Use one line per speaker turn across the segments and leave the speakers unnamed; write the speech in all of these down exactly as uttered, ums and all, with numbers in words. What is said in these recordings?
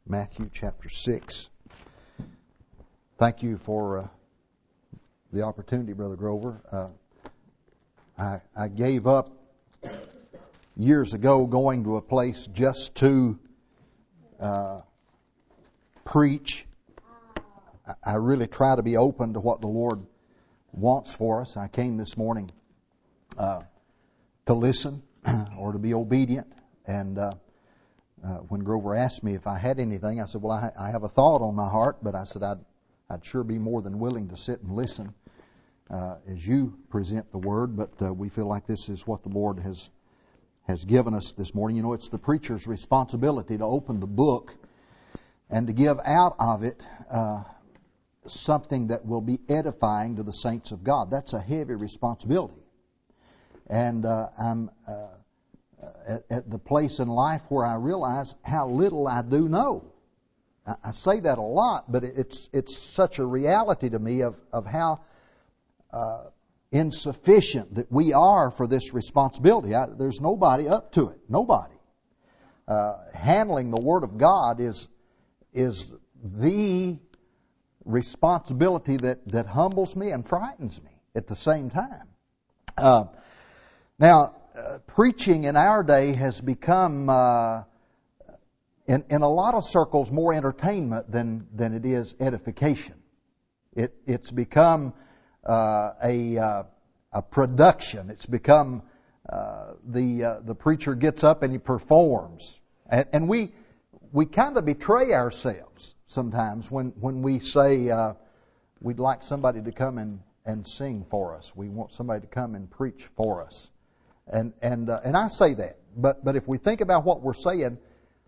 Matthew chapter six. Thank you for uh, the opportunity, Brother Grover. Uh, I, I gave up years ago going to a place just to uh, preach. I, I really try to be open to what the Lord wants for us. I came this morning uh, to listen or to be obedient, and uh, Uh, when Grover asked me if I had anything, I said, well, I, I have a thought on my heart, but I said I'd, I'd sure be more than willing to sit and listen uh, as you present the Word, but uh, we feel like this is what the Lord has has given us this morning. You know, it's the preacher's responsibility to open the book and to give out of it uh, something that will be edifying to the saints of God. That's a heavy responsibility. And uh, I'm... Uh, At, at the place in life where I realize how little I do know. I, I say that a lot, but it's it's such a reality to me of, of how uh, insufficient that we are for this responsibility. I, there's nobody up to it. Nobody. Uh, handling the Word of God is is the responsibility that, that humbles me and frightens me at the same time. Uh, now, Uh, preaching in our day has become, uh, in, in a lot of circles, more entertainment than, than it is edification. It, it's become uh, a, uh, a production. It's become uh, the uh, the preacher gets up and he performs, and, and we we kind of betray ourselves sometimes when when we say uh, we'd like somebody to come and, and sing for us. We want somebody to come and preach for us. And and uh, and I say that, but but if we think about what we're saying,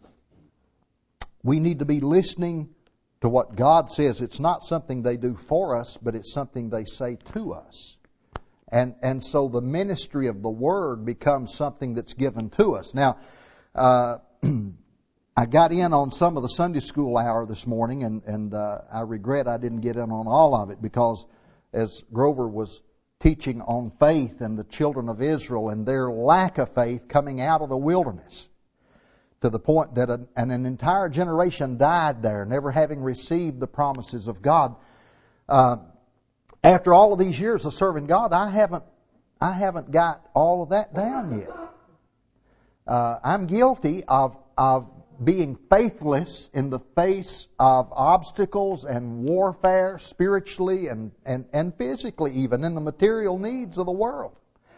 we need to be listening to what God says. It's not something they do for us, but it's something they say to us. And and so the ministry of the Word becomes something that's given to us. Now, uh, I got in on some of the Sunday school hour this morning, and and uh, I regret I didn't get in on all of it, because as Grover was teaching on faith and the children of Israel and their lack of faith coming out of the wilderness, to the point that an, an entire generation died there, never having received the promises of God. Uh, after all of these years of serving God, I haven't, I haven't got all of that down yet. Uh, I'm guilty of of being faithless in the face of obstacles and warfare, spiritually and, and, and physically, even in the material needs of the world.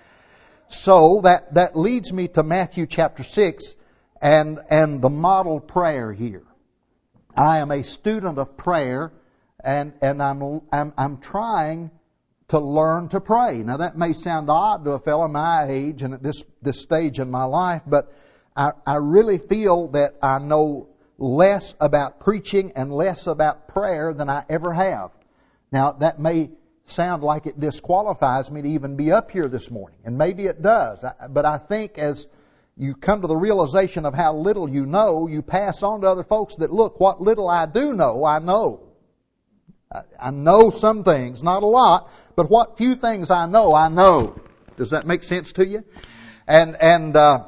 So that, that leads me to Matthew chapter six and, and the model prayer here. I am a student of prayer, and, and I'm, I'm, I'm trying to learn to pray. Now that may sound odd to a fellow my age and at this, this stage in my life, but I, I really feel that I know less about preaching and less about prayer than I ever have. Now, that may sound like it disqualifies me to even be up here this morning, and maybe it does. But I think as you come to the realization of how little you know, you pass on to other folks that, look, what little I do know, I know. I, I know some things, not a lot, but what few things I know, I know. Does that make sense to you? And, and, uh,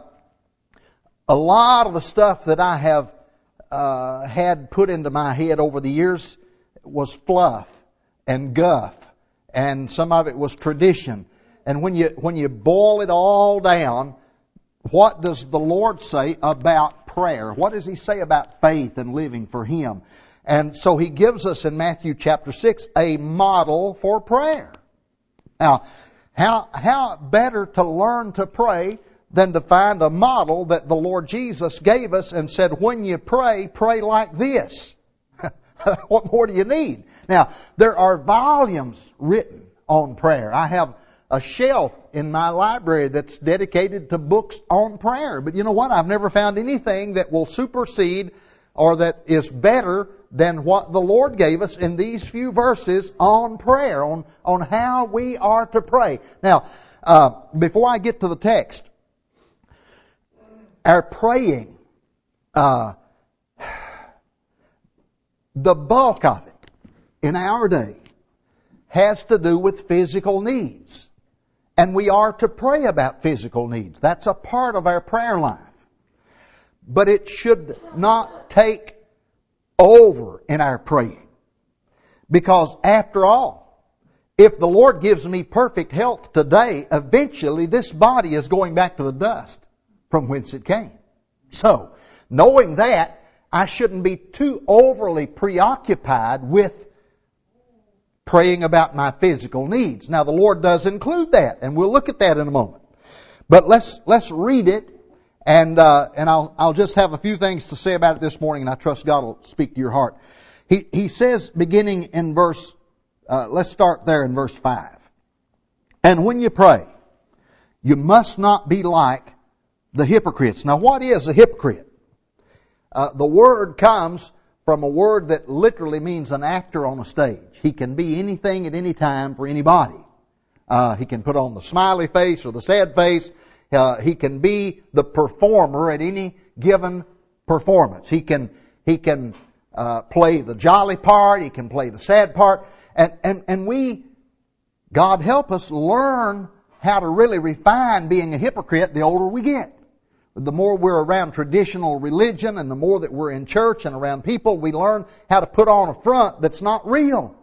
A lot of the stuff that I have uh, had put into my head over the years was fluff and guff, and some of it was tradition. And when you when you boil it all down, what does the Lord say about prayer? What does He say about faith and living for Him? And so He gives us in Matthew chapter six a model for prayer. Now, how how better to learn to pray than to find a model that the Lord Jesus gave us and said, when you pray, pray like this. What more do you need? Now, there are volumes written on prayer. I have a shelf in my library that's dedicated to books on prayer. But you know what? I've never found anything that will supersede or that is better than what the Lord gave us in these few verses on prayer, on, on how we are to pray. Now, uh, before I get to the text, our praying, uh, the bulk of it in our day has to do with physical needs. And we are to pray about physical needs. That's a part of our prayer life. But it should not take over in our praying. Because after all, if the Lord gives me perfect health today, eventually this body is going back to the dust from whence it came. So, knowing that, I shouldn't be too overly preoccupied with praying about my physical needs. Now, the Lord does include that, and we'll look at that in a moment. But let's let's read it, and uh, and I'll I'll just have a few things to say about it this morning, and I trust God will speak to your heart. He he says, beginning in verse, uh, let's start there in verse five. And when you pray, you must not be like the hypocrites. Now, what is a hypocrite? Uh, the word comes from a word that literally means an actor on a stage. He can be anything at any time for anybody. Uh, he can put on the smiley face or the sad face. Uh, he can be the performer at any given performance. He can he can uh, play the jolly part. He can play the sad part. And and and we, God help us, learn how to really refine being a hypocrite the older we get. The more we're around traditional religion and the more that we're in church and around people, we learn how to put on a front that's not real.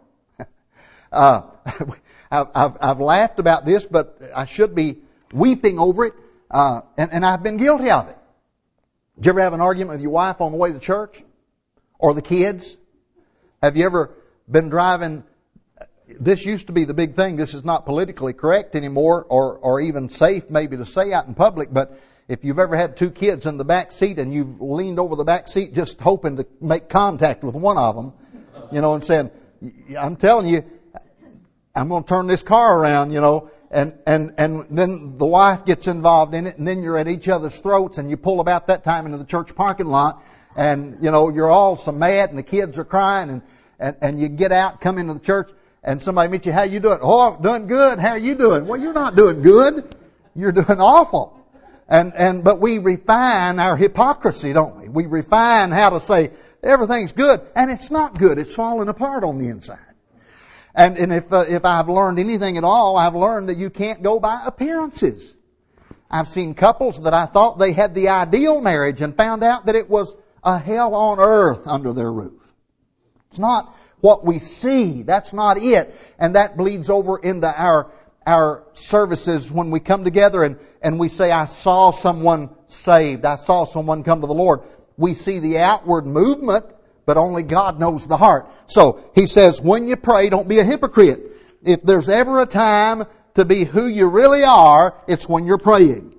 uh, I've, I've, I've laughed about this, but I should be weeping over it, uh, and, and I've been guilty of it. Did you ever have an argument with your wife on the way to church? Or the kids? Have you ever been driving? This used to be the big thing. This is not politically correct anymore, or, or even safe maybe to say out in public, but if you've ever had two kids in the back seat and you've leaned over the back seat just hoping to make contact with one of them, you know, and saying, I'm telling you, I'm going to turn this car around, you know, and, and, and then the wife gets involved in it, and then you're at each other's throats, and you pull about that time into the church parking lot, and, you know, you're all so mad, and the kids are crying, and, and, and you get out, come into the church, and somebody meets you, how you doing? Oh, doing good. How are you doing? Well, you're not doing good. You're doing awful. And, and, but we refine our hypocrisy, don't we? We refine how to say everything's good, and it's not good. It's falling apart on the inside. And, and if, uh, if I've learned anything at all, I've learned that you can't go by appearances. I've seen couples that I thought they had the ideal marriage and found out that it was a hell on earth under their roof. It's not what we see. That's not it. And that bleeds over into our our services when we come together and, and we say, I saw someone saved. I saw someone come to the Lord. We see the outward movement, but only God knows the heart. So, he says, when you pray, don't be a hypocrite. If there's ever a time to be who you really are, it's when you're praying.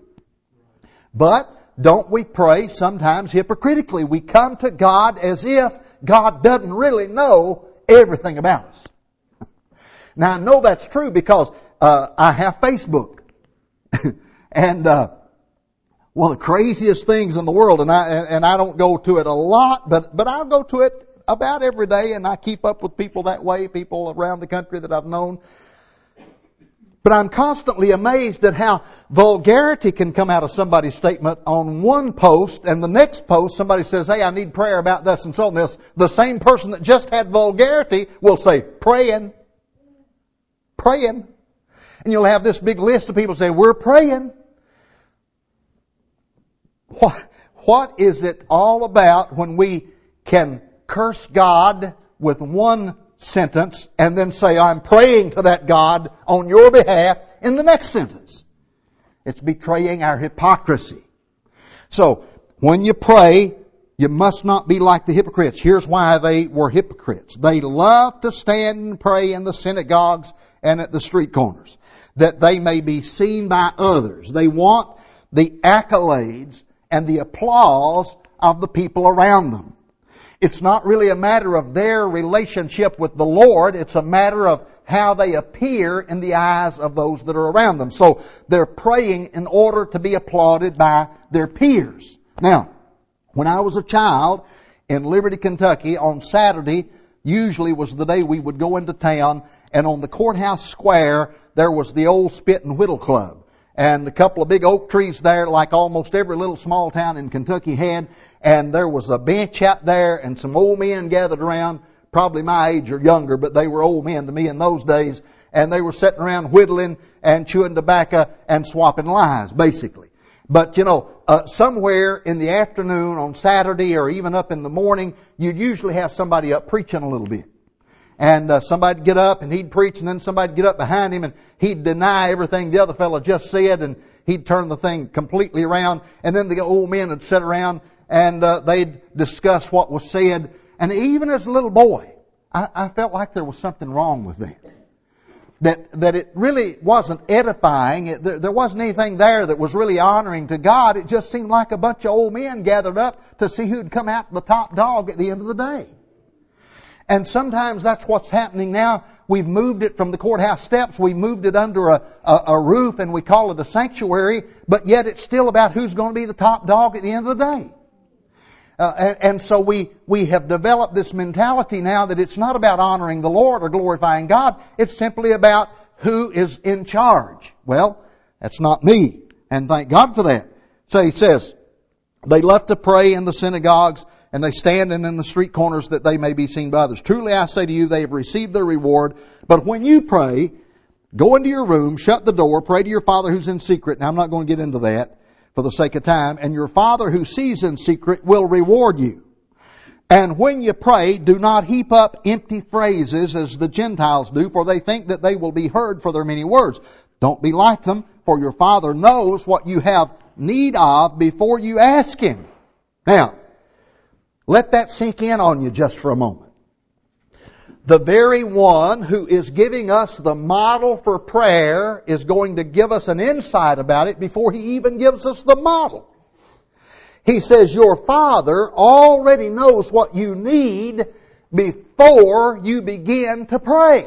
But don't we pray sometimes hypocritically? We come to God as if God doesn't really know everything about us. Now, I know that's true because Uh, I have Facebook. and, uh, one of the craziest things in the world, and I, and I don't go to it a lot, but, but I'll go to it about every day, and I keep up with people that way, people around the country that I've known. But I'm constantly amazed at how vulgarity can come out of somebody's statement on one post, and the next post somebody says, hey, I need prayer about this and so on this. The same person that just had vulgarity will say, praying, praying. And you'll have this big list of people say, we're praying. What, what is it all about when we can curse God with one sentence and then say, I'm praying to that God on your behalf in the next sentence? It's betraying our hypocrisy. So, when you pray, you must not be like the hypocrites. Here's why they were hypocrites. They love to stand and pray in the synagogues and at the street corners, that they may be seen by others. They want the accolades and the applause of the people around them. It's not really a matter of their relationship with the Lord. It's a matter of how they appear in the eyes of those that are around them. So they're praying in order to be applauded by their peers. Now, when I was a child in Liberty, Kentucky, on Saturday usually was the day we would go into town, and on the courthouse square there was the old Spit and Whittle Club. And a couple of big oak trees there, like almost every little small town in Kentucky had. And there was a bench out there and some old men gathered around, probably my age or younger, but they were old men to me in those days. And they were sitting around whittling and chewing tobacco and swapping lies, basically. But, you know, uh, somewhere in the afternoon on Saturday or even up in the morning, you'd usually have somebody up preaching a little bit. And uh, somebody'd get up and he'd preach, and then somebody'd get up behind him and he'd deny everything the other fellow just said, and he'd turn the thing completely around. And then the old men would sit around and uh, they'd discuss what was said. And even as a little boy, I, I felt like there was something wrong with that. That that it really wasn't edifying. It, there, there wasn't anything there that was really honoring to God. It just seemed like a bunch of old men gathered up to see who'd come out the top dog at the end of the day. And sometimes that's what's happening now. We've moved it from the courthouse steps. We moved it under a, a, a roof, and we call it a sanctuary. But yet it's still about who's going to be the top dog at the end of the day. Uh, and, and so we, we have developed this mentality now that it's not about honoring the Lord or glorifying God. It's simply about who is in charge. Well, that's not me. And thank God for that. So he says, they love to pray in the synagogues, and they stand in the street corners that they may be seen by others. Truly I say to you, they have received their reward. But when you pray, go into your room, shut the door, pray to your Father who's in secret. Now I'm not going to get into that for the sake of time. And your Father who sees in secret will reward you. And when you pray, do not heap up empty phrases as the Gentiles do, for they think that they will be heard for their many words. Don't be like them, for your Father knows what you have need of before you ask Him. Now, let that sink in on you just for a moment. The very one who is giving us the model for prayer is going to give us an insight about it before He even gives us the model. He says, your Father already knows what you need before you begin to pray.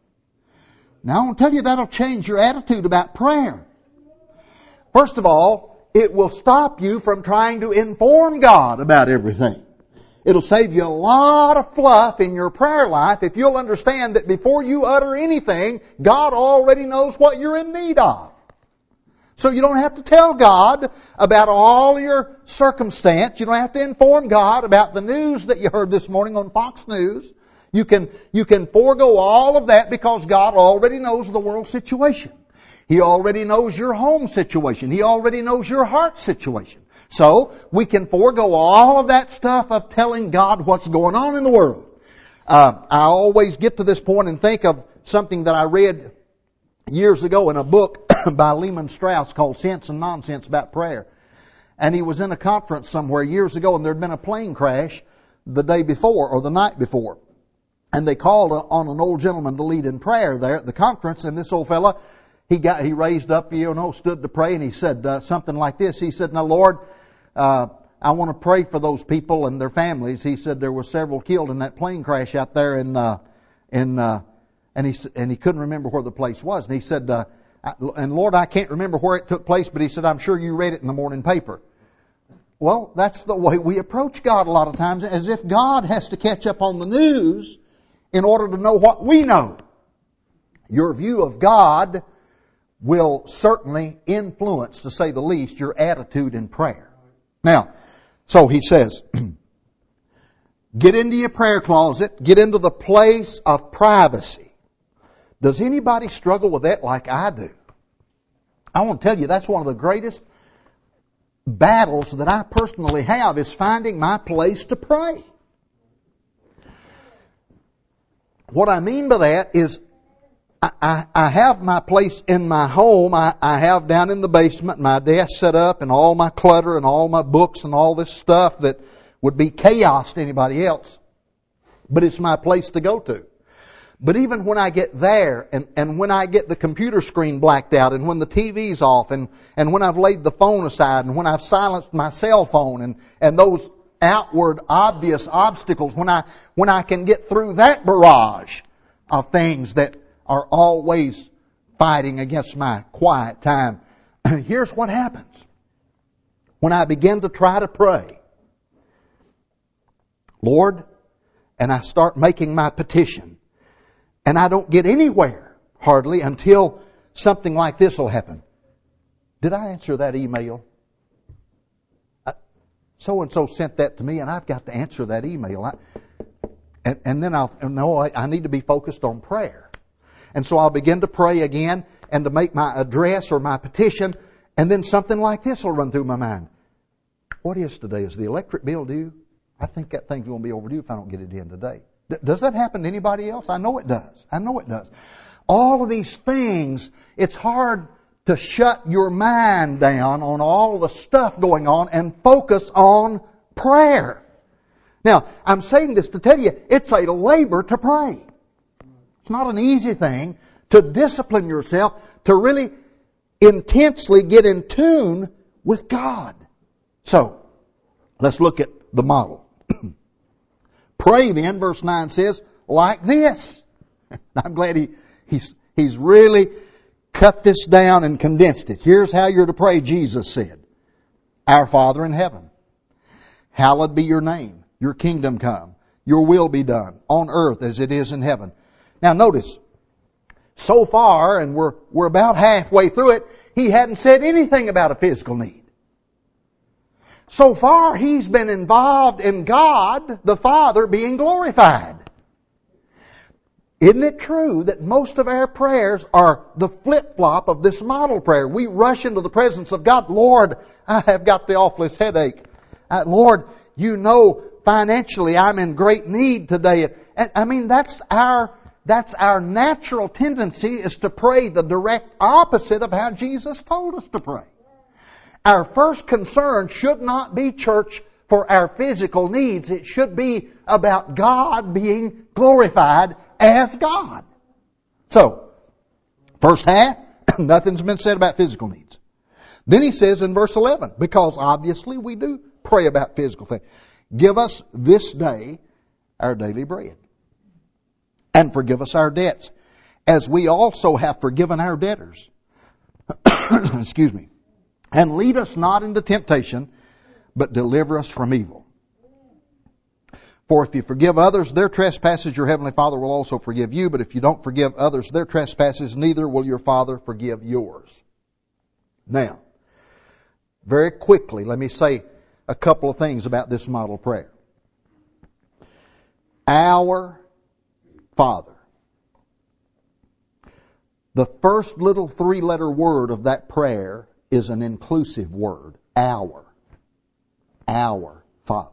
Now I want to tell you, that'll change your attitude about prayer. First of all, it will stop you from trying to inform God about everything. It'll save you a lot of fluff in your prayer life if you'll understand that before you utter anything, God already knows what you're in need of. So you don't have to tell God about all your circumstance. You don't have to inform God about the news that you heard this morning on Fox News. You can, you can forego all of that because God already knows the world situation. He already knows your home situation. He already knows your heart situation. So, we can forego all of that stuff of telling God what's going on in the world. Uh, I always get to this point and think of something that I read years ago in a book by Lehman Strauss called Sense and Nonsense about prayer. And he was in a conference somewhere years ago, and there had been a plane crash the day before or the night before. And they called on an old gentleman to lead in prayer there at the conference, and this old fella, he got, he raised up, you know, stood to pray, and he said uh, something like this. He said, now Lord, Uh, I want to pray for those people and their families. He said there were several killed in that plane crash out there in, uh, in, uh, and he and he couldn't remember where the place was. And he said, uh, and Lord, I can't remember where it took place, but he said, I'm sure you read it in the morning paper. Well, that's the way we approach God a lot of times, as if God has to catch up on the news in order to know what we know. Your view of God will certainly influence, to say the least, your attitude in prayer. Now, so he says, get into your prayer closet, get into the place of privacy. Does anybody struggle with that like I do? I want to tell you, that's one of the greatest battles that I personally have, is finding my place to pray. What I mean by that is, I, I, I have my place in my home. I, I have down in the basement my desk set up and all my clutter and all my books and all this stuff that would be chaos to anybody else. But it's my place to go to. But even when I get there and, and when I get the computer screen blacked out and when the T V's off and, and when I've laid the phone aside and when I've silenced my cell phone and, and those outward obvious obstacles, when I, when I can get through that barrage of things that are always fighting against my quiet time, here's what happens. When I begin to try to pray, Lord, and I start making my petition, and I don't get anywhere hardly until something like this will happen. Did I answer that email? So-and-so sent that to me, and I've got to answer that email. I, and, and then I'll know I, I need to be focused on prayer. And so I'll begin to pray again and to make my address or my petition, And then something like this will run through my mind. What is today? Is the electric bill due? I think that thing's going to be overdue if I don't get it in today. D- does that happen to anybody else? I know it does. I know it does. All of these things, it's hard to shut your mind down on all of the stuff going on and focus on prayer. Now, I'm saying this to tell you, it's a labor to pray. It's not an easy thing to discipline yourself to really intensely get in tune with God. So, let's look at the model. Pray then, verse nine says, like this. I'm glad he, he's, he's really cut this down and condensed it. Here's how you're to pray, Jesus said. Our Father in heaven, hallowed be your name. Your kingdom come. Your will be done on earth as it is in heaven. Now notice, so far, and we're, we're about halfway through it, he hadn't said anything about a physical need. So far, he's been involved in God, the Father, being glorified. Isn't it true that most of our prayers are the flip-flop of this model prayer? We rush into the presence of God. Lord, I have got the awfulest headache. Uh, Lord, you know financially I'm in great need today. And, I mean, that's our that's our natural tendency, is to pray the direct opposite of how Jesus told us to pray. Our first concern should not be, church, for our physical needs. It should be about God being glorified as God. So, first half, nothing's been said about physical needs. Then he says in verse eleven, because obviously we do pray about physical things. Give us this day our daily bread. And forgive us our debts, as we also have forgiven our debtors. Excuse me. And lead us not into temptation, but deliver us from evil. For if you forgive others their trespasses, your heavenly Father will also forgive you. But if you don't forgive others their trespasses, neither will your Father forgive yours. Now, very quickly, let me say a couple of things about this model prayer. Our Father. The first little three-letter word of that prayer is an inclusive word. Our. Our Father.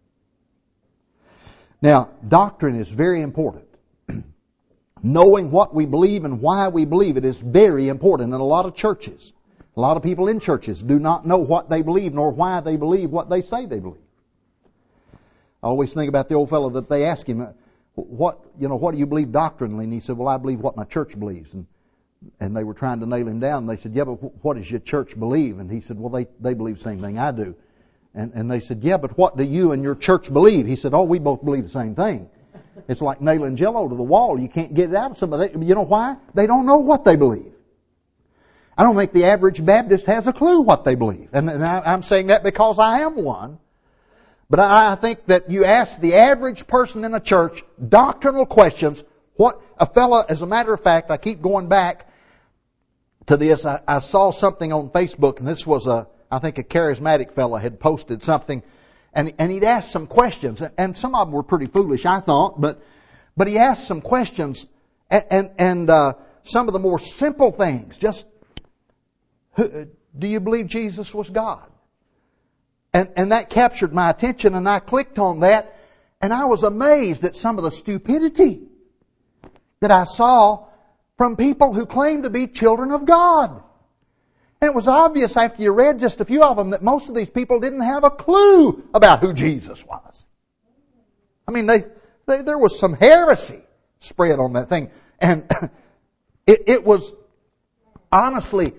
Now, doctrine is very important. Knowing what we believe and why we believe it is very important. In a lot of churches, a lot of people in churches do not know what they believe nor why they believe what they say they believe. I always think about the old fellow that they ask him, what, you know, what do you believe doctrinally? And he said, well, I believe what my church believes. And and they were trying to nail him down. They said, yeah, but what does your church believe? And he said, well, they, they believe the same thing I do. And, and they said, yeah, but what do you and your church believe? He said, oh, we both believe the same thing. It's like nailing Jell-O to the wall. You can't get it out of somebody. You know why? They don't know what they believe. I don't think the average Baptist has a clue what they believe. And, and I, I'm saying that because I am one. But I, I think that you ask the average person in a church doctrinal questions. What a fella, as a matter of fact, I keep going back to this. I, I saw something on Facebook, and this was a, I think a charismatic fella had posted something, and and he'd asked some questions, and some of them were pretty foolish, I thought, but but he asked some questions, and and, and uh, some of the more simple things. Just, who, do you believe Jesus was God? And and that captured my attention, and I clicked on that, and I was amazed at some of the stupidity that I saw from people who claim to be children of God. And it was obvious after you read just a few of them that most of these people didn't have a clue about who Jesus was. I mean, they, they there was some heresy spread on that thing. And it, it was honestly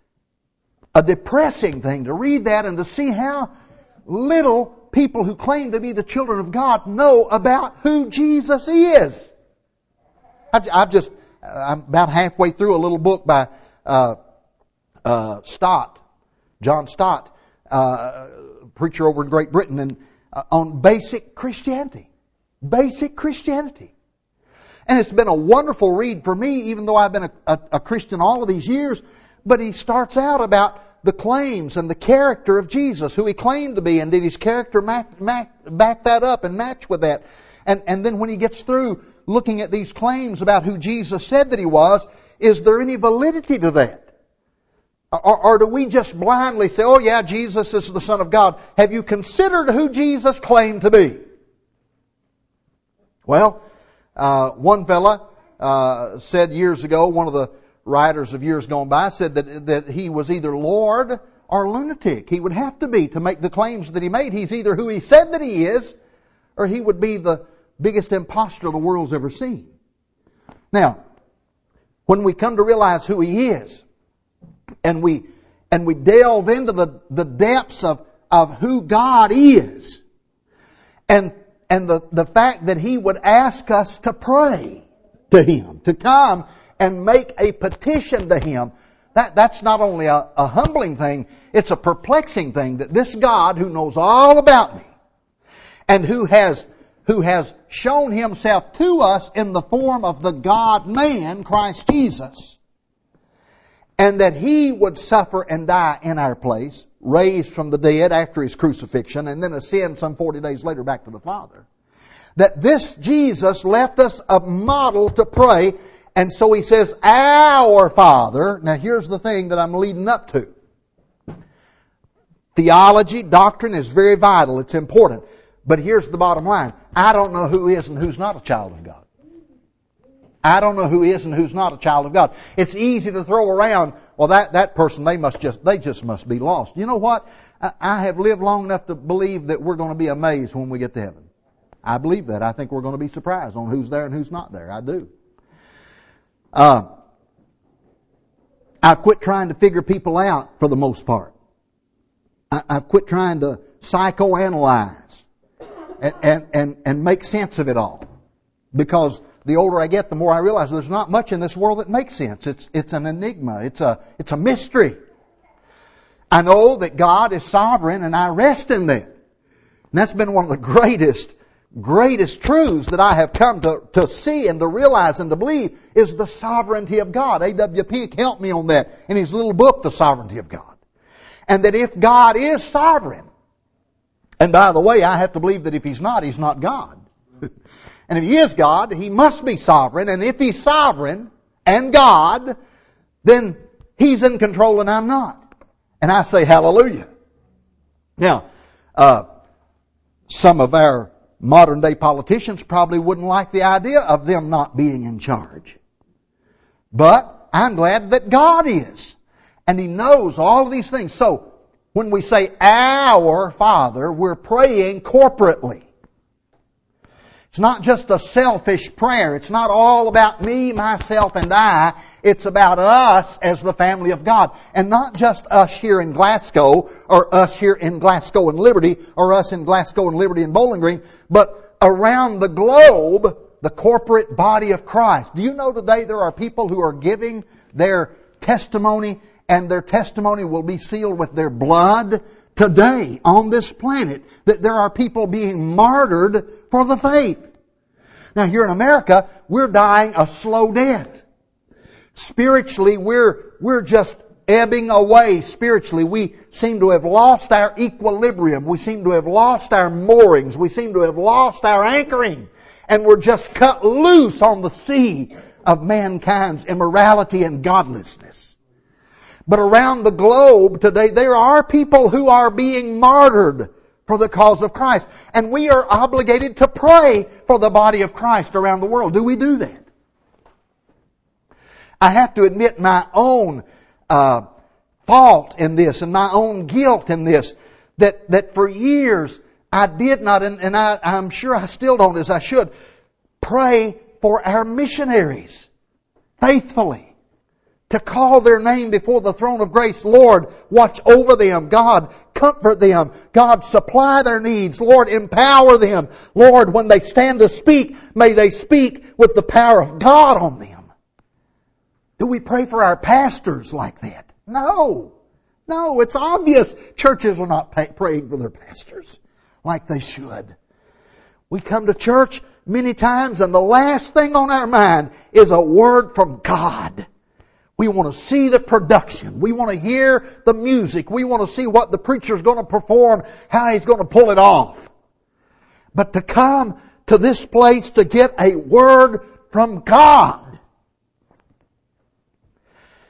a depressing thing to read that and to see how little people who claim to be the children of God know about who Jesus is. I've, I've just, I'm about halfway through a little book by uh, uh, Stott, John Stott, uh, preacher over in Great Britain, and uh, on basic Christianity. Basic Christianity. And it's been a wonderful read for me, even though I've been a, a, a Christian all of these years. But he starts out about the claims and the character of Jesus, who he claimed to be, and did his character match, match, back that up and match with that. And, and then when he gets through looking at these claims about who Jesus said that he was, is there any validity to that? Or, or do we just blindly say, oh yeah, Jesus is the Son of God? Have you considered who Jesus claimed to be? Well, uh, one fella uh, said years ago, one of the writers of years gone by, said that, that he was either Lord or lunatic. He would have to be to make the claims that he made. He's either who he said that he is, or he would be the biggest imposter the world's ever seen. Now, when we come to realize who he is, and we and we delve into the, the depths of, of who God is, and and the, the fact that he would ask us to pray to him, to come and make a petition to him, that, that's not only a, a humbling thing, it's a perplexing thing that this God who knows all about me and who has who has shown himself to us in the form of the God-man, Christ Jesus, and that he would suffer and die in our place, raised from the dead after his crucifixion, and then ascend some forty days later back to the Father. That this Jesus left us a model to pray, and so he says, Our Father. Now here's the thing that I'm leading up to. Theology, doctrine is very vital. It's important. But here's the bottom line. I don't know who is and who's not a child of God. I don't know who is and who's not a child of God. It's easy to throw around, well, that, that person, they must just, they just must be lost. You know what? I, I have lived long enough to believe that we're going to be amazed when we get to heaven. I believe that. I think we're going to be surprised on who's there and who's not there. I do. Uh, I've quit trying to figure people out for the most part. I, I've quit trying to psychoanalyze and, and, and, and make sense of it all. Because the older I get, the more I realize there's not much in this world that makes sense. It's, it's an enigma. It's a, it's a mystery. I know that God is sovereign and I rest in that. And that's been one of the greatest, greatest truths that I have come to, to see and to realize and to believe is the sovereignty of God. A W Pink helped me on that in his little book, The Sovereignty of God. And that if God is sovereign, and by the way, I have to believe that if He's not, He's not God. And if He is God, He must be sovereign. And if He's sovereign and God, then He's in control and I'm not. And I say hallelujah. Now, uh, some of our modern day politicians probably wouldn't like the idea of them not being in charge. But I'm glad that God is. And He knows all of these things. So, when we say our Father, we're praying corporately. It's not just a selfish prayer. It's not all about me, myself, and I. It's about us as the family of God. And not just us here in Glasgow, or us here in Glasgow and Liberty, or us in Glasgow and Liberty and Bowling Green, but around the globe, the corporate body of Christ. Do you know today there are people who are giving their testimony, and their testimony will be sealed with their blood today on this planet, that there are people being martyred for the faith. Now here in America, we're dying a slow death. Spiritually, we're, we're just ebbing away spiritually. We seem to have lost our equilibrium. We seem to have lost our moorings. We seem to have lost our anchoring. And we're just cut loose on the sea of mankind's immorality and godlessness. But around the globe today, there are people who are being martyred for the cause of Christ. And we are obligated to pray for the body of Christ around the world. Do we do that? I have to admit my own uh, fault in this and my own guilt in this. That, that for years I did not, and, and I, I'm sure I still don't as I should, pray for our missionaries faithfully. To call their name before the throne of grace. Lord, watch over them. God, comfort them. God, supply their needs. Lord, empower them. Lord, when they stand to speak, may they speak with the power of God on them. Do we pray for our pastors like that? No. No, it's obvious churches are not pay- praying for their pastors like they should. We come to church many times and the last thing on our mind is a word from God. We want to see the production. We want to hear the music. We want to see what the preacher's going to perform, how he's going to pull it off. But to come to this place to get a word from God.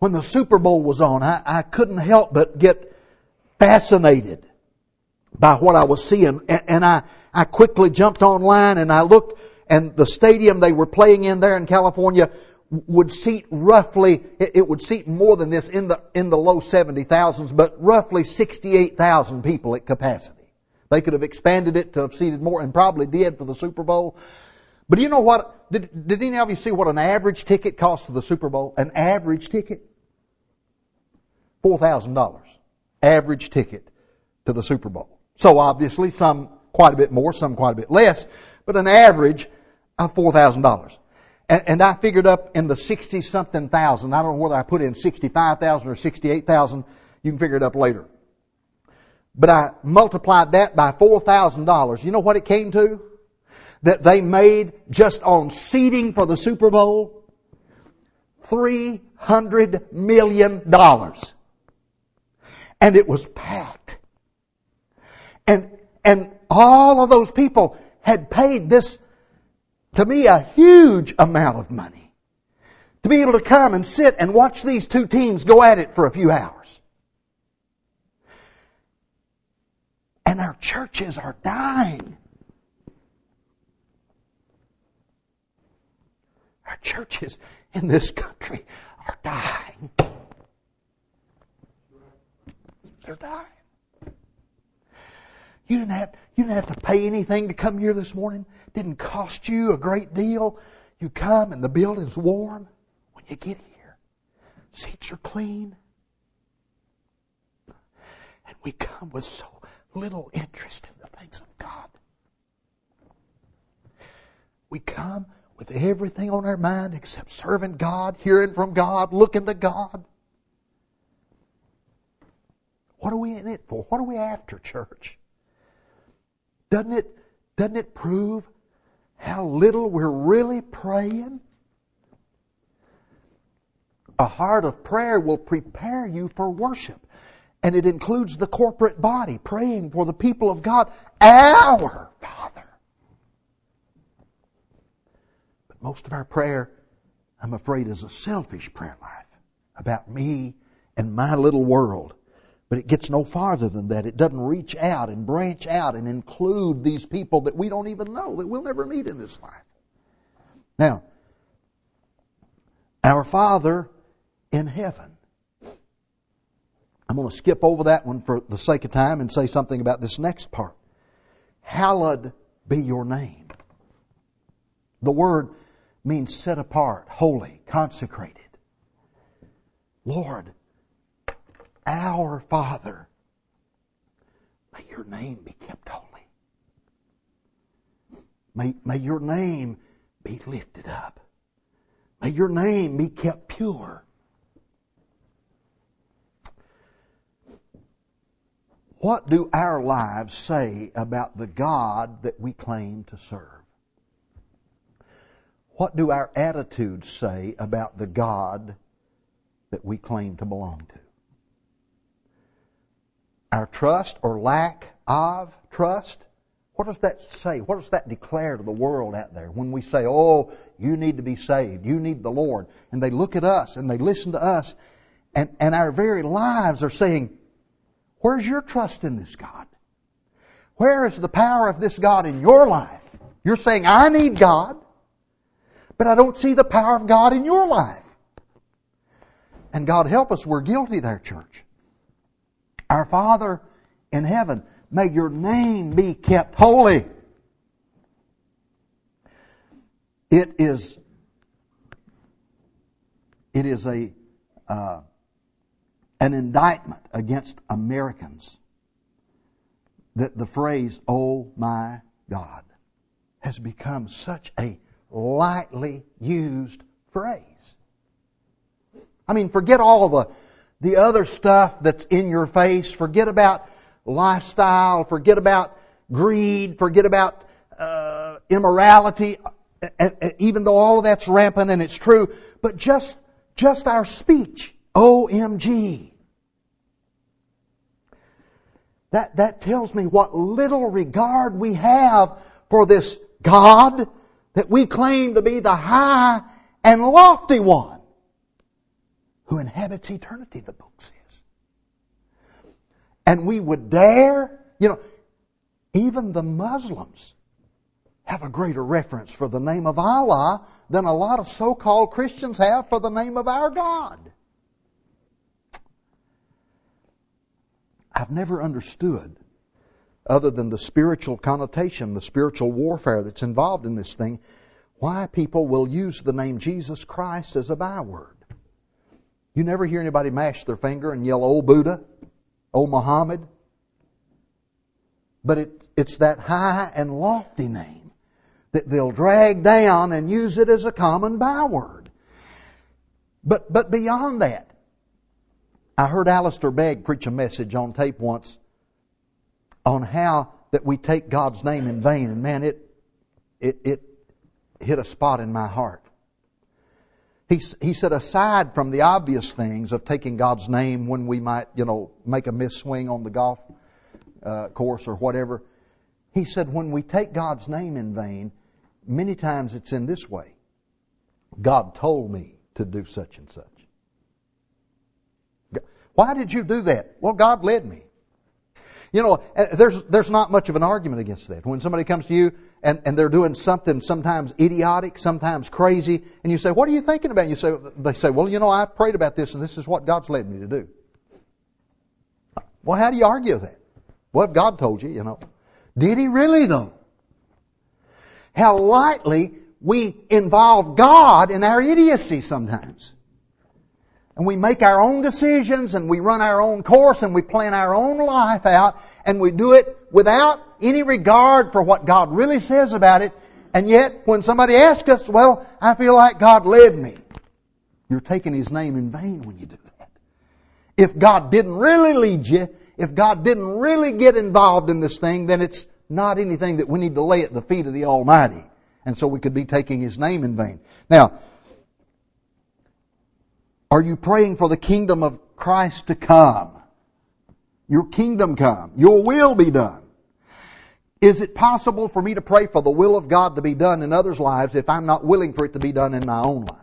when the Super Bowl was on, I, I couldn't help but get fascinated by what I was seeing. And, and I, I quickly jumped online and I looked, and the stadium they were playing in there in California would seat roughly, it would seat more than this, in the in the low seventy thousands, but roughly sixty-eight thousand people at capacity. They could have expanded it to have seated more, and probably did for the Super Bowl. But you know what? Did, did any of you see what an average ticket costs for the Super Bowl? An average ticket? four thousand dollars. Average ticket to the Super Bowl. So obviously some quite a bit more, some quite a bit less, but an average of four thousand dollars. And, and I figured up in the sixty-something thousand. I don't know whether I put in sixty-five thousand or sixty-eight thousand. You can figure it up later. But I multiplied that by four thousand dollars. You know what it came to? That they made just on seating for the Super Bowl? three hundred million dollars. And it was packed. And, and all of those people had paid this, to me, a huge amount of money to be able to come and sit and watch these two teams go at it for a few hours. And our churches are dying. Our churches in this country are dying. They're dying. You didn't have, you didn't have to pay anything to come here this morning. It didn't cost you a great deal. You come and the building's warm when you get here. Seats are clean. And we come with so little interest in the things of God. We come with everything on our mind except serving God, hearing from God, looking to God. What are we in it for? What are we after, church? Doesn't it, doesn't it prove how little we're really praying? A heart of prayer will prepare you for worship. And it includes the corporate body praying for the people of God. Our Father. But most of our prayer, I'm afraid, is a selfish prayer life. About me and my little world. But it gets no farther than that. It doesn't reach out and branch out and include these people that we don't even know, that we'll never meet in this life. Now, our Father in heaven. I'm going to skip over that one for the sake of time and say something about this next part. Hallowed be your name. The word means set apart, holy, consecrated. Lord, our Father, may your name be kept holy. May, may your name be lifted up. May your name be kept pure. What do our lives say about the God that we claim to serve? What do our attitudes say about the God that we claim to belong to? Our trust or lack of trust, what does that say? What does that declare to the world out there when we say, oh, you need to be saved, you need the Lord? And they look at us and they listen to us, and, and our very lives are saying, where's your trust in this God? Where is the power of this God in your life? You're saying, I need God, but I don't see the power of God in your life. And God help us, we're guilty there, church. Our Father in heaven, may your name be kept holy. It is, it is a uh, an indictment against Americans that the phrase, oh my God, has become such a lightly used phrase. I mean, forget all the The other stuff that's in your face. Forget about lifestyle. Forget about greed. Forget about uh, immorality. Even though all of that's rampant and it's true. But just, just our speech. O M G. That, that tells me what little regard we have for this God that we claim to be the high and lofty one. who inhabits eternity, the book says. And we would dare, you know, even the Muslims have a greater reference for the name of Allah than a lot of so-called Christians have for the name of our God. I've never understood, other than the spiritual connotation, the spiritual warfare that's involved in this thing, why people will use the name Jesus Christ as a byword. You never hear anybody mash their finger and yell, "Oh Buddha, oh Muhammad." But it, it's that high and lofty name that they'll drag down and use it as a common byword. But, but beyond that, I heard Alistair Begg preach a message on tape once on how that we take God's name in vain. And man, it, it, it hit a spot in my heart. He, he said, aside from the obvious things of taking God's name when we might, you know, make a miss swing on the golf uh, course or whatever, he said, when we take God's name in vain, many times it's in this way. God told me to do such and such. Why did you do that? Well, God led me. You know, there's there's not much of an argument against that. When somebody comes to you and, and they're doing something sometimes idiotic, sometimes crazy, and you say, "What are you thinking about?" And you say, they say, "Well, you know, I've prayed about this, and this is what God's led me to do." Well, how do you argue that? Well, if God told you, you know. Did He really, though? How lightly we involve God in our idiocy sometimes. And we make our own decisions and we run our own course and we plan our own life out and we do it without any regard for what God really says about it. And yet, when somebody asks us, "Well, I feel like God led me," you're taking His name in vain when you do that. If God didn't really lead you, if God didn't really get involved in this thing, then it's not anything that we need to lay at the feet of the Almighty. And so we could be taking His name in vain. Now, are you praying for the kingdom of Christ to come? Your kingdom come. Your will be done. Is it possible for me to pray for the will of God to be done in others' lives if I'm not willing for it to be done in my own life?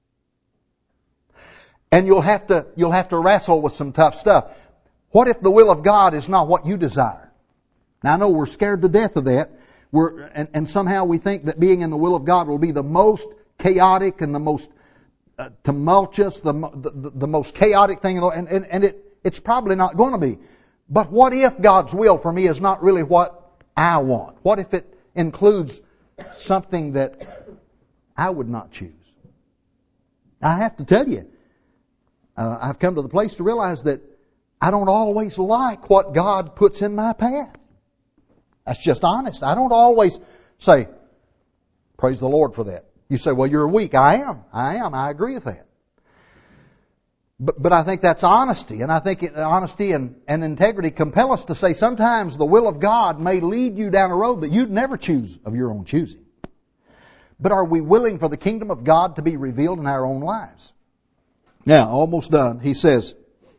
And you'll have to, you'll have to wrestle with some tough stuff. What if the will of God is not what you desire? Now I know we're scared to death of that. We're, and, and somehow we think that being in the will of God will be the most chaotic and the most uh, tumultuous, the, the the most chaotic thing, and, and, and it, it's probably not going to be. But what if God's will for me is not really what I want? What if it includes something that I would not choose? I have to tell you, uh, I've come to the place to realize that I don't always like what God puts in my path. That's just honest. I don't always say, "Praise the Lord for that." You say, "Well, you're weak." I am. I am. I agree with that. But but I think that's honesty. And I think it, honesty and, and integrity compel us to say sometimes the will of God may lead you down a road that you'd never choose of your own choosing. But are we willing for the kingdom of God to be revealed in our own lives? Now, almost done. He says,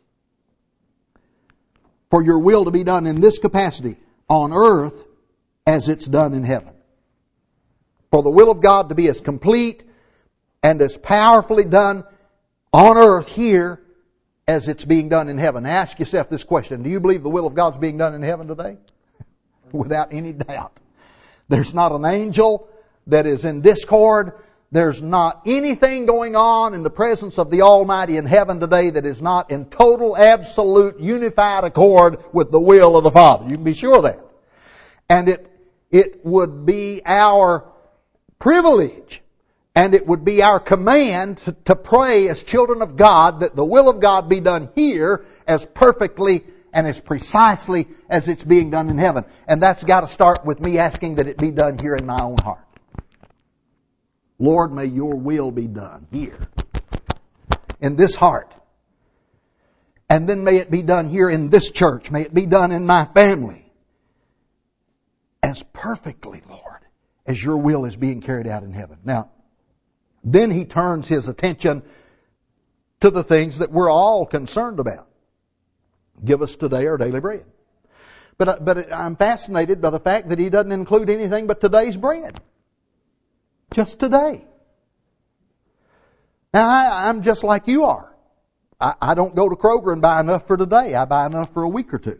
"For your will to be done in this capacity on earth as it's done in heaven." For the will of God to be as complete and as powerfully done on earth here as it's being done in heaven. Now ask yourself this question. Do you believe the will of God's being done in heaven today? Without any doubt. There's not an angel that is in discord. There's not anything going on in the presence of the Almighty in heaven today that is not in total, absolute, unified accord with the will of the Father. You can be sure of that. And it, it would be our privilege and it would be our command to, to pray as children of God that the will of God be done here as perfectly and as precisely as it's being done in heaven. And that's got to start with me asking that it be done here in my own heart. Lord, may your will be done here in this heart. And then may it be done here in this church. May it be done in my family. As perfectly, Lord, as your will is being carried out in heaven. Now, then he turns his attention to the things that we're all concerned about. Give us today our daily bread. But, but I'm fascinated by the fact that he doesn't include anything but today's bread. Just today. Now, I, I'm just like you are. I, I don't go to Kroger and buy enough for today. I buy enough for a week or two.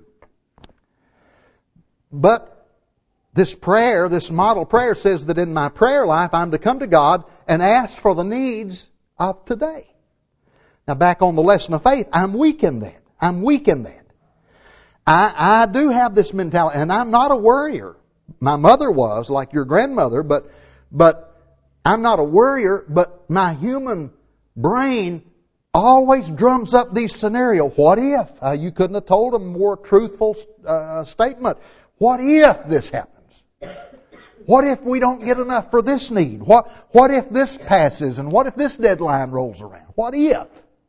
But this prayer, this model prayer says that in my prayer life, I'm to come to God and ask for the needs of today. Now back on the lesson of faith, I'm weak in that. I'm weak in that. I, I do have this mentality, and I'm not a worrier. My mother was, like your grandmother, but, but I'm not a worrier, but my human brain always drums up these scenarios. What if? Uh, you couldn't have told a more truthful uh, statement. What if this happens? What if we don't get enough for this need? What, what if this passes? And what if this deadline rolls around? What if?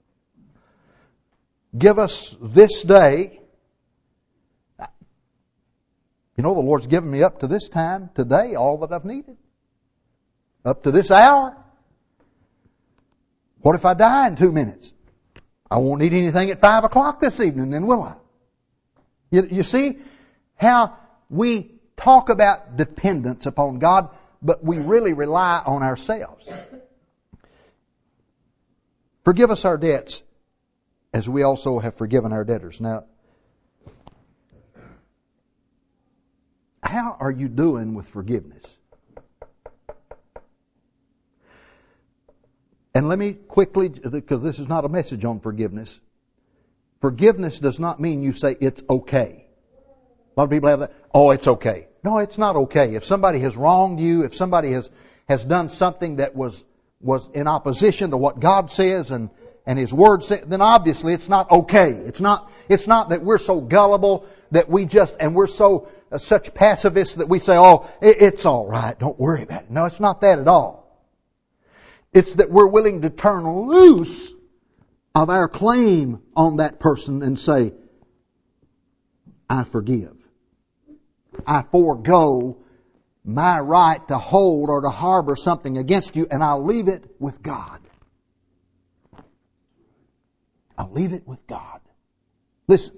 Give us this day. You know, the Lord's given me up to this time, today, all that I've needed. Up to this hour. What if I die in two minutes? I won't need anything at five o'clock this evening, then will I? You, you see how we talk about dependence upon God, but we really rely on ourselves. Forgive us our debts as we also have forgiven our debtors. Now, how are you doing with forgiveness? And let me quickly, because this is not a message on forgiveness. Forgiveness does not mean you say it's okay. A lot of people have that, oh, it's okay. No, it's not okay. If somebody has wronged you, if somebody has, has done something that was, was in opposition to what God says and, and His Word says, then obviously it's not okay. It's not, it's not that we're so gullible that we just, and we're so, uh, such pacifists that we say, oh, it, it's all right, don't worry about it. No, it's not that at all. It's that we're willing to turn loose of our claim on that person and say, I forgive. I forego my right to hold or to harbor something against you, and I'll leave it with God. I'll leave it with God. Listen.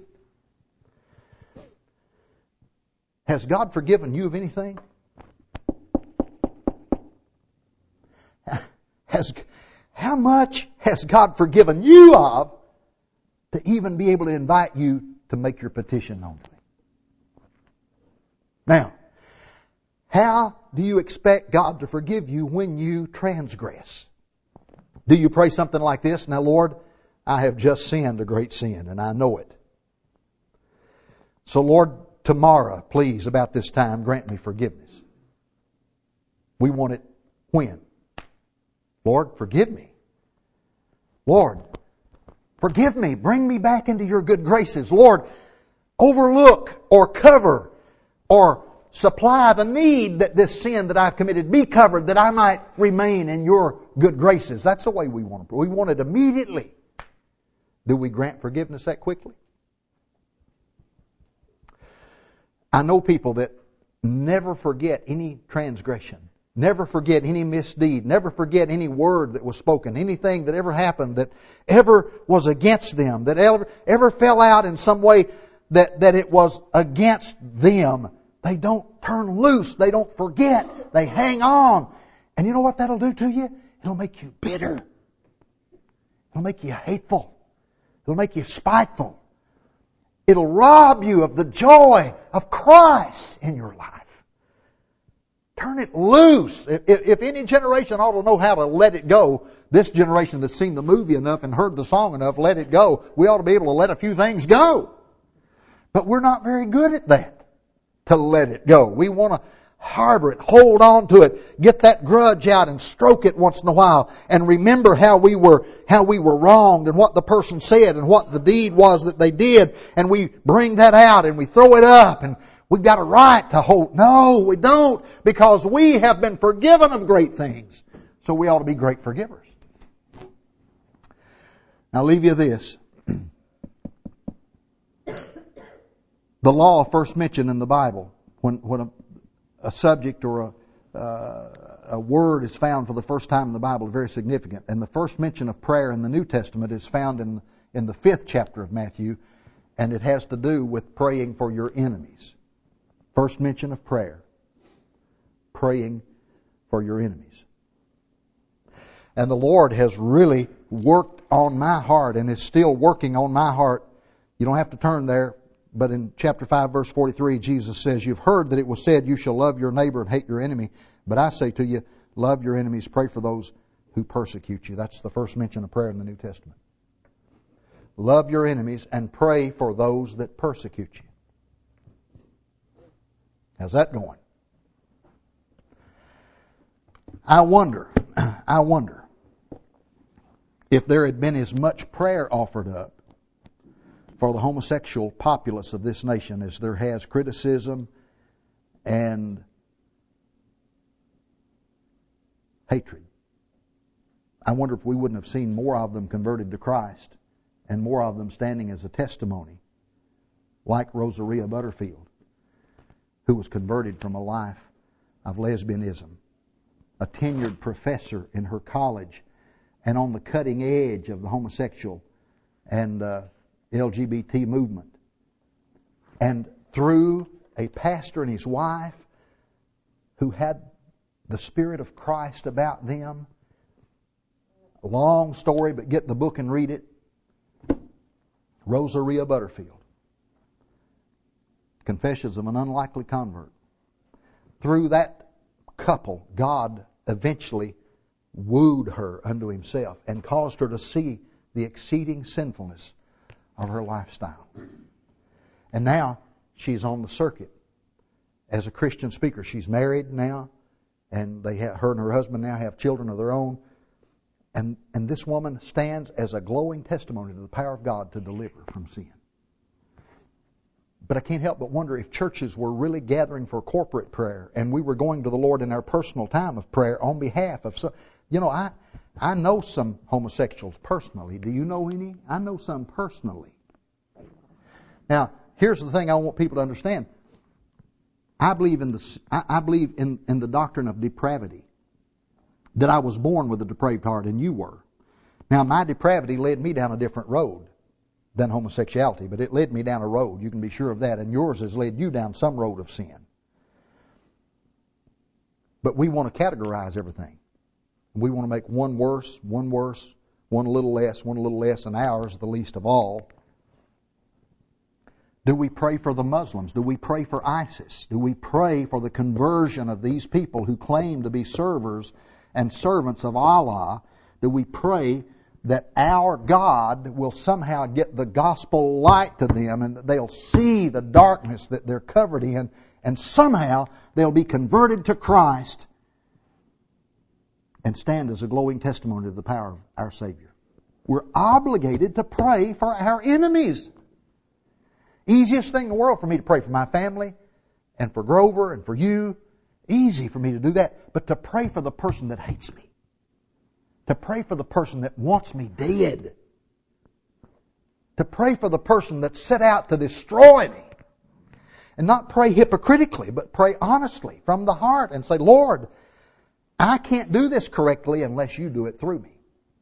Has God forgiven you of anything? Has, how much has God forgiven you of to even be able to invite you to make your petition known to Him? Now, how do you expect God to forgive you when you transgress? Do you pray something like this? Now, Lord, I have just sinned a great sin, and I know it. So, Lord, tomorrow, please, about this time, grant me forgiveness. We want it when? Lord, forgive me. Lord, forgive me. Bring me back into your good graces. Lord, overlook or cover or supply the need that this sin that I've committed be covered, that I might remain in your good graces. That's the way we want it. We want it immediately. Do we grant forgiveness that quickly? I know people that never forget any transgression, never forget any misdeed, never forget any word that was spoken, anything that ever happened that ever was against them, that ever, ever fell out in some way that, that it was against them. They don't turn loose. They don't forget. They hang on. And you know what that'll do to you? It'll make you bitter. It'll make you hateful. It'll make you spiteful. It'll rob you of the joy of Christ in your life. Turn it loose. If, if any generation ought to know how to let it go, this generation that's seen the movie enough and heard the song enough, let it go. We ought to be able to let a few things go. But we're not very good at that, to let it go. We want to harbor it, hold on to it, get that grudge out and stroke it once in a while and remember how we were, how we were wronged and what the person said and what the deed was that they did, and we bring that out and we throw it up and we've got a right to hold. No, we don't, because we have been forgiven of great things. So we ought to be great forgivers. I'll leave you this. The law first mentioned in the Bible, when, when a, a subject or a, uh, a word is found for the first time in the Bible, is very significant. And the first mention of prayer in the New Testament is found in, in the fifth chapter of Matthew, and it has to do with praying for your enemies. First mention of prayer. Praying for your enemies. And the Lord has really worked on my heart and is still working on my heart. You don't have to turn there, but in chapter five, verse forty-three, Jesus says, "You've heard that it was said, you shall love your neighbor and hate your enemy. But I say to you, love your enemies, pray for those who persecute you." That's the first mention of prayer in the New Testament. Love your enemies and pray for those that persecute you. How's that going? I wonder, I wonder if there had been as much prayer offered up for the homosexual populace of this nation as there has criticism and hatred. I wonder if we wouldn't have seen more of them converted to Christ and more of them standing as a testimony, like Rosaria Butterfield, who was converted from a life of lesbianism, a tenured professor in her college, and on the cutting edge of the homosexual and uh, L G B T movement. And through a pastor and his wife who had the Spirit of Christ about them, a long story, but get the book and read it, Rosaria Butterfield, Confessions of an Unlikely Convert. Through that couple, God eventually wooed her unto Himself and caused her to see the exceeding sinfulness of her lifestyle. And now she's on the circuit as a Christian speaker. She's married now, and they have, her and her husband now have children of their own. And, and this woman stands as a glowing testimony to the power of God to deliver from sin. But I can't help but wonder if churches were really gathering for corporate prayer and we were going to the Lord in our personal time of prayer on behalf of some. You know, I I know some homosexuals personally. Do you know any? I know some personally. Now, here's the thing I want people to understand. I believe in the I, I believe in, in the doctrine of depravity. That I was born with a depraved heart and you were. Now, my depravity led me down a different road than homosexuality, but it led me down a road. You can be sure of that. And yours has led you down some road of sin. But we want to categorize everything. We want to make one worse, one worse, one a little less, one a little less, and ours the least of all. Do we pray for the Muslims? Do we pray for ISIS? Do we pray for the conversion of these people who claim to be servers and servants of Allah? Do we pray that our God will somehow get the gospel light to them and that they'll see the darkness that they're covered in and somehow they'll be converted to Christ and stand as a glowing testimony to the power of our Savior? We're obligated to pray for our enemies. Easiest thing in the world for me to pray for my family and for Grover and for you. Easy for me to do that. But to pray for the person that hates me. To pray for the person that wants me dead. To pray for the person that's set out to destroy me. And not pray hypocritically, but pray honestly from the heart and say, Lord, I can't do this correctly unless you do it through me.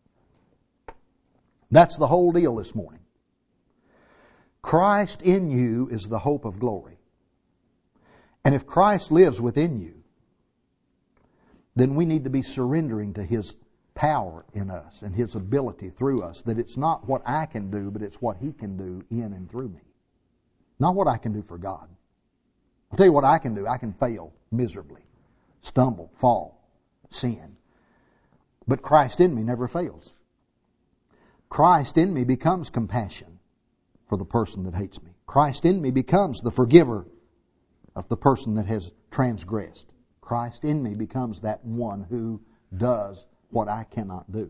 That's the whole deal this morning. Christ in you is the hope of glory. And if Christ lives within you, then we need to be surrendering to His power in us and His ability through us. That it's not what I can do, but it's what He can do in and through me. Not what I can do for God. I'll tell you what I can do. I can fail miserably, stumble, fall, sin. But Christ in me never fails. Christ in me becomes compassion for the person that hates me. Christ in me becomes the forgiver of the person that has transgressed. Christ in me becomes that one who does what I cannot do.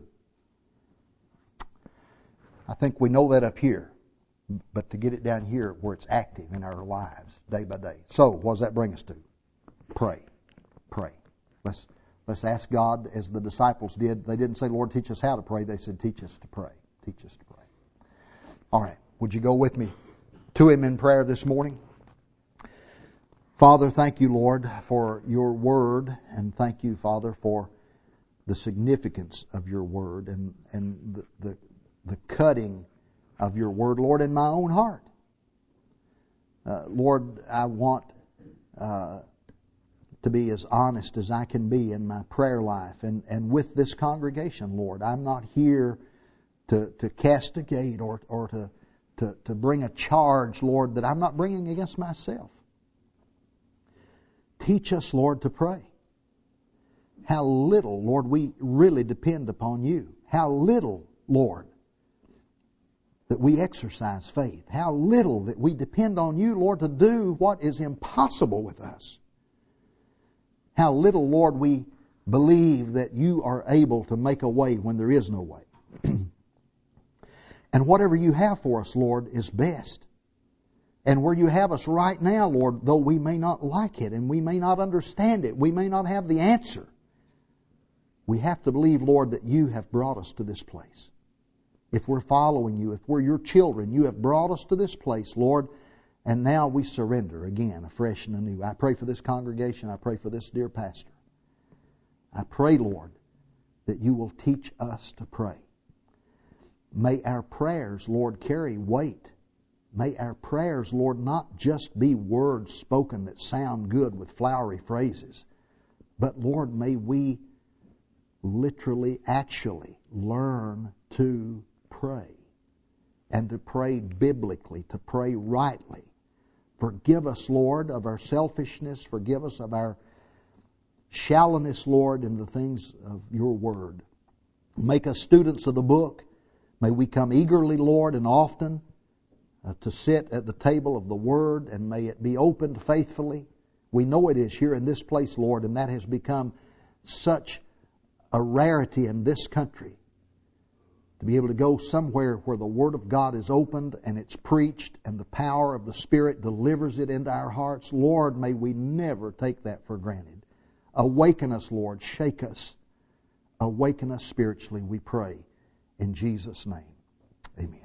I think we know that up here, but to get it down here where it's active in our lives day by day. So, what does that bring us to? Pray. Pray. Let's let's ask God as the disciples did. They didn't say, Lord, teach us how to pray. They said, teach us to pray. Teach us to pray. All right. Would you go with me to Him in prayer this morning? Father, thank you, Lord, for your word, and thank you, Father, for the significance of your word and, and the, the, the cutting of your word, Lord, in my own heart. Uh, Lord, I want uh, to be as honest as I can be in my prayer life and, and with this congregation, Lord. I'm not here to, to castigate or, or to, to, to bring a charge, Lord, that I'm not bringing against myself. Teach us, Lord, to pray. How little, Lord, we really depend upon you. How little, Lord, that we exercise faith. How little that we depend on you, Lord, to do what is impossible with us. How little, Lord, we believe that you are able to make a way when there is no way. And whatever you have for us, Lord, is best. And where you have us right now, Lord, though we may not like it and we may not understand it, we may not have the answer, we have to believe, Lord, that you have brought us to this place. If we're following you, if we're your children, you have brought us to this place, Lord, and now we surrender again, afresh and anew. I pray for this congregation. I pray for this dear pastor. I pray, Lord, that you will teach us to pray. May our prayers, Lord, carry weight. May our prayers, Lord, not just be words spoken that sound good with flowery phrases, but, Lord, may we literally, actually learn to pray, and to pray biblically, to pray rightly. Forgive us, Lord, of our selfishness. Forgive us of our shallowness, Lord, in the things of your word. Make us students of the book. May we come eagerly, Lord, and often uh, to sit at the table of the word, and may it be opened faithfully. We know it is here in this place, Lord, and that has become such a rarity in this country. To be able to go somewhere where the Word of God is opened and it's preached and the power of the Spirit delivers it into our hearts. Lord, may we never take that for granted. Awaken us, Lord. Shake us. Awaken us spiritually, we pray. In Jesus' name, amen.